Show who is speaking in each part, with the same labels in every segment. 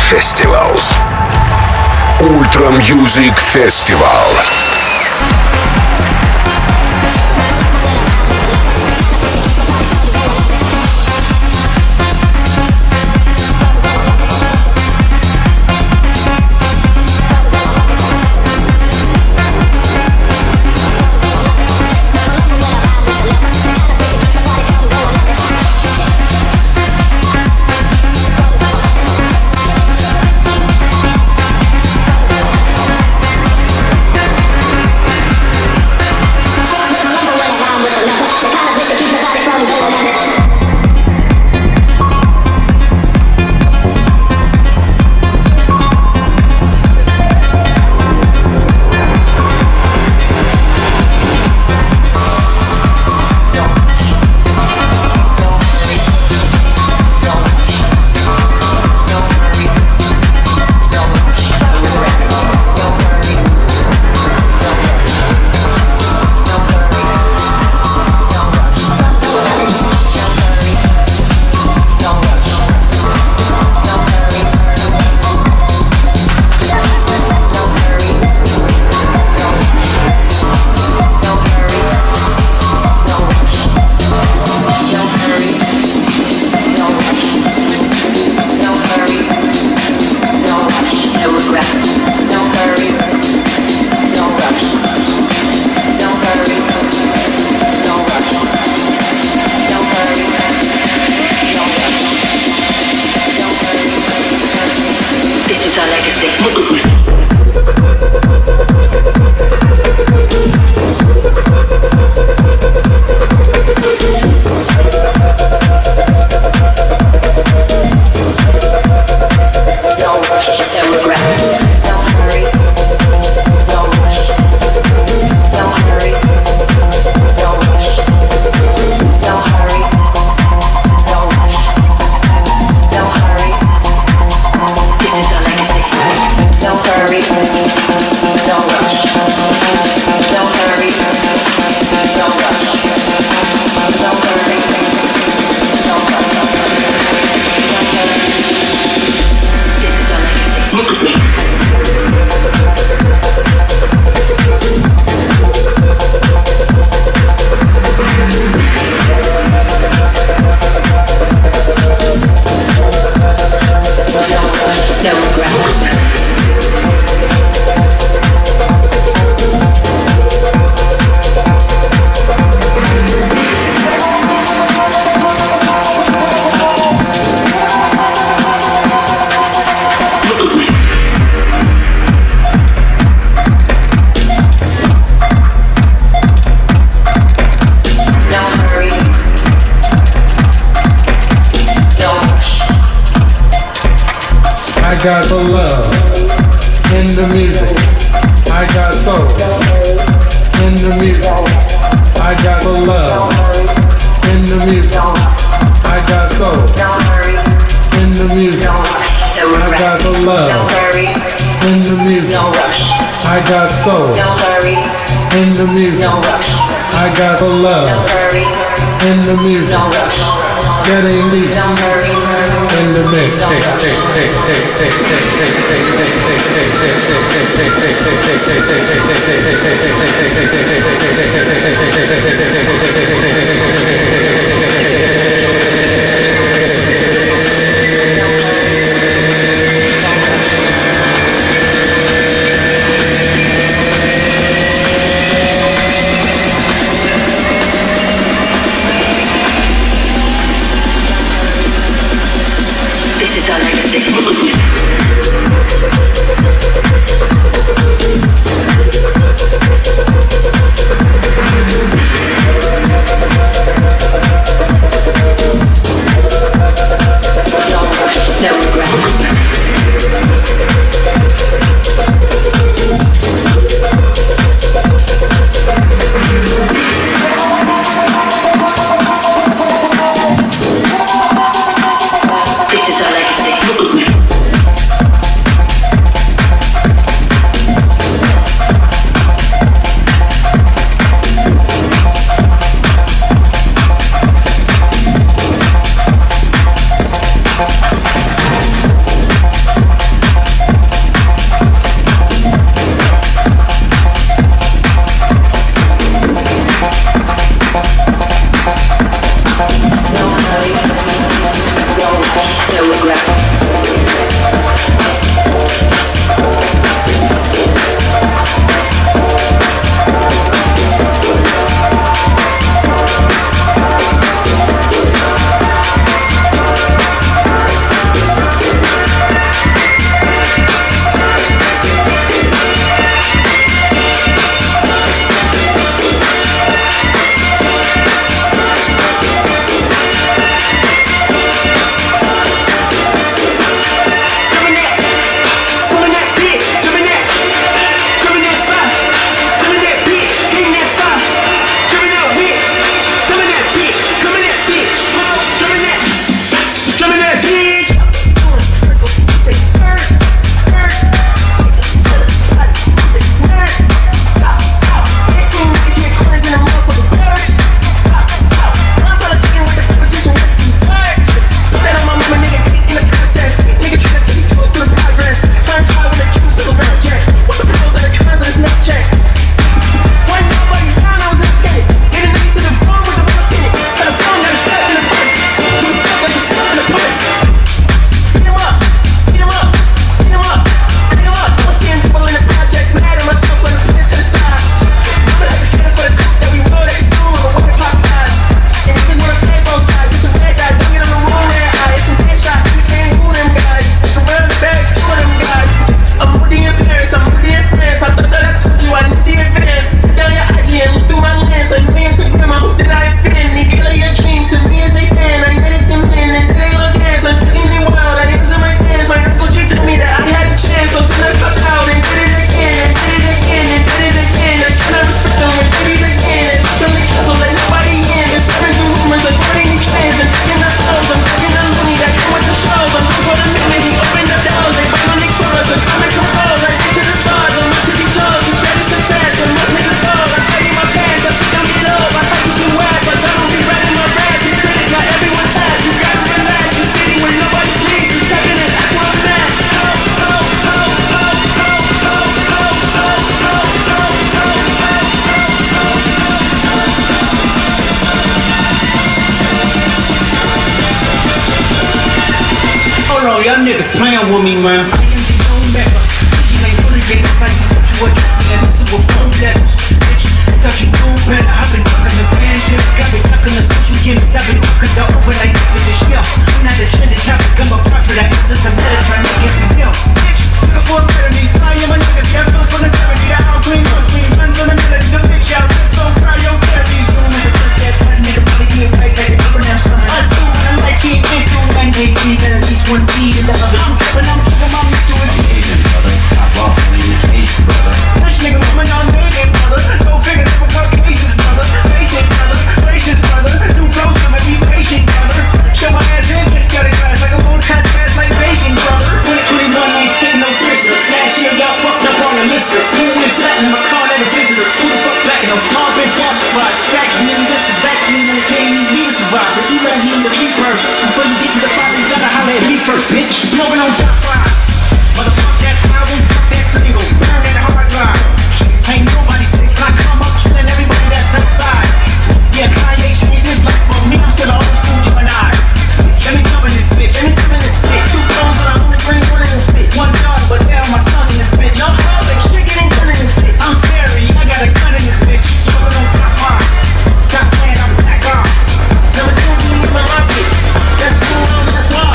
Speaker 1: festivals. Ultra Music Festival.
Speaker 2: I got the love in the music. I got soul in the music. I got the love in the music. I got soul in the music. I got the love in the music. I got soul in the music. I got the love in the music. Getting deep in the mix.
Speaker 3: This is our legacy.
Speaker 4: on, y'all niggas playing with me, man. I am the young member. She ain't really getting inside you, but you address me and this is with phone levels. Bitch, I thought you knew better. I've been ducking the pandemic, I've been ducking the social gimmicks, I've been ducking the overnight after this year. I'm not a trending topic, I'm a prophet. I answer to better trying to get me built. Bitch, looking for a better me. I am a nigga, see I'm built from the 70s. The out green guns on the melody, the bitch out there, so cryotherapy. Soon as a first step, that nigga probably get right like the Abraham's coming. I still wanna like he ain't through, and they feed at least one feed in the other. When I'm talking about me doing it, brother, pop off on the occasion, brother. This nigga woman on nigga, brother. Go figure never cut cases, brother. Basic, brother. Gracious, brother. New flows, I'ma be patient, brother. Show my ass in, just got a glass like a won't cut ass like bacon, brother. 2021 ain't taking no prisoner. Last year y'all fucked up on the listener. Who went platinum? I call that a visitor. Who the fuck back in them? All been falsified. Vaccinating this is vaccinating the day you need to survive. But you let him the beat first. Before you get to the fight, you gotta holler at me first, bitch. Smoking on top 5. Motherfuck that album, fuck that single. Burn that hard drive. Ain't nobody safe. I come up killing everybody that's outside. Yeah, Kanye changed his life, but me, I'm still old school, you and I. Let me come in this bitch, let me come in this bitch. 2 phones on the only bring one in this bitch. 1 dog, but now my son's in this bitch. No hoes, like shit getting done in this bitch. I'm scary, I got a gun in this bitch. Smoking on top 5. Stop playing, I'm back on. Never do me with my rockets. That's cool, that's why.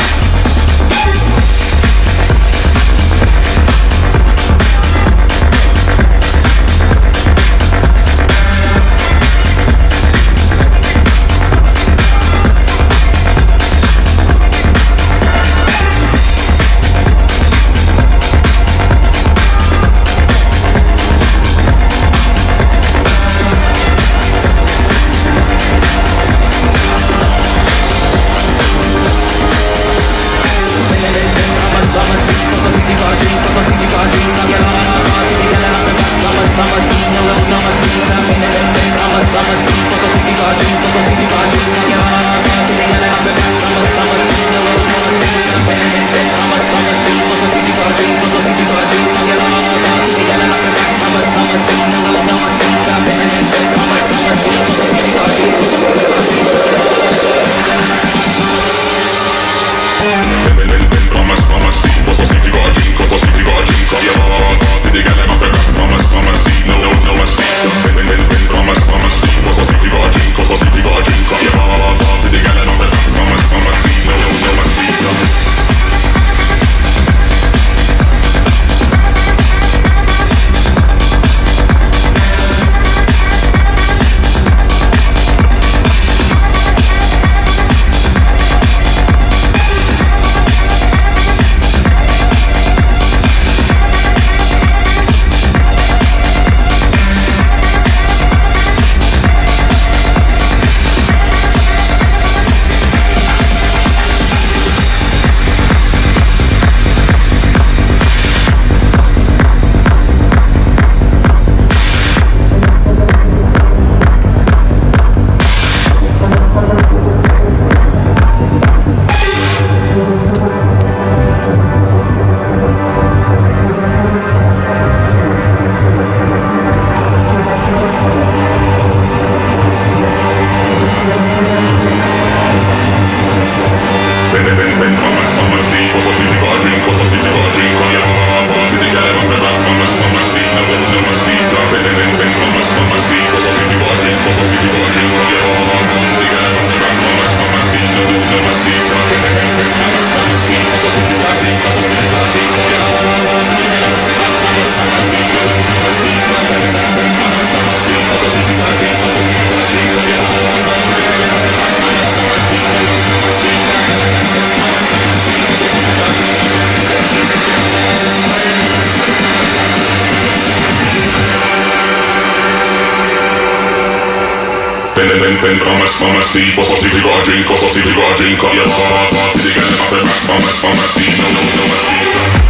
Speaker 5: Mamacita, posso se ligar, drink, posso se ligar, drink, yeah, party, they got my back, mamacita, no, mamacita.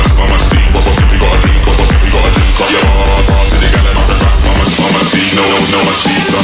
Speaker 5: No, know a speaker.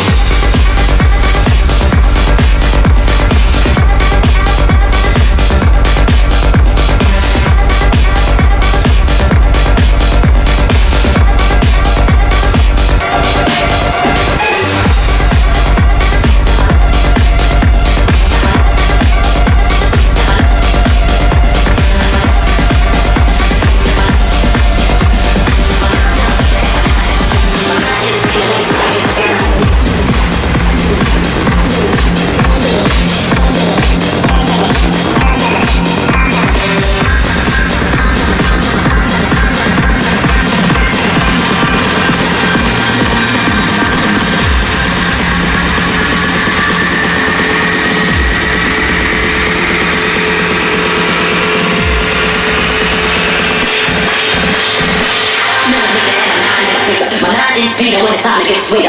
Speaker 3: When it's time to get sweeter.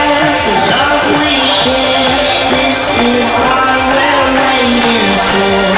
Speaker 6: This is what we're waiting for.